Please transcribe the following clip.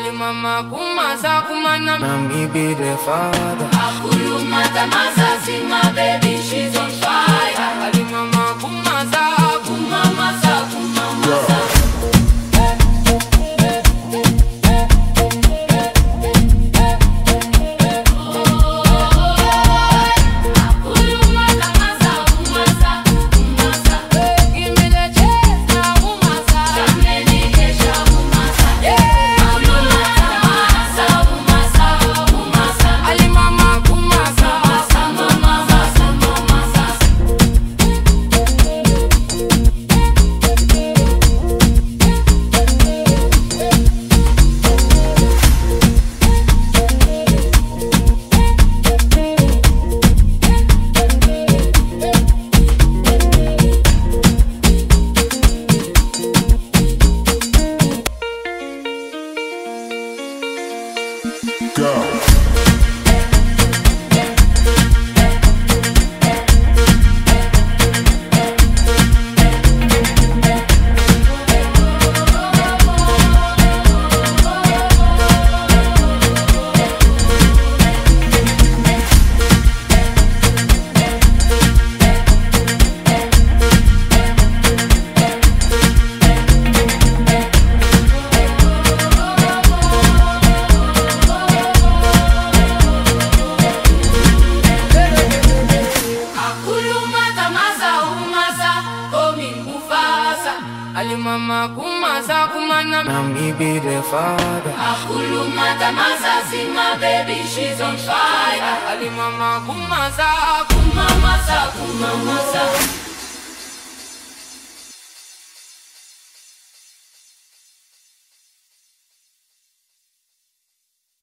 Ali mama kumasa kumana, now me be the father. Akulu mata masa, see my baby, she's on fire. Ali mama kumasa, kumamasa, kumamasa. Ali mama kumasa kumana, now me be the father. Akulu mata masa, see my baby, she's on fire. Ali mama kumasa, kumamasa, kumamasa.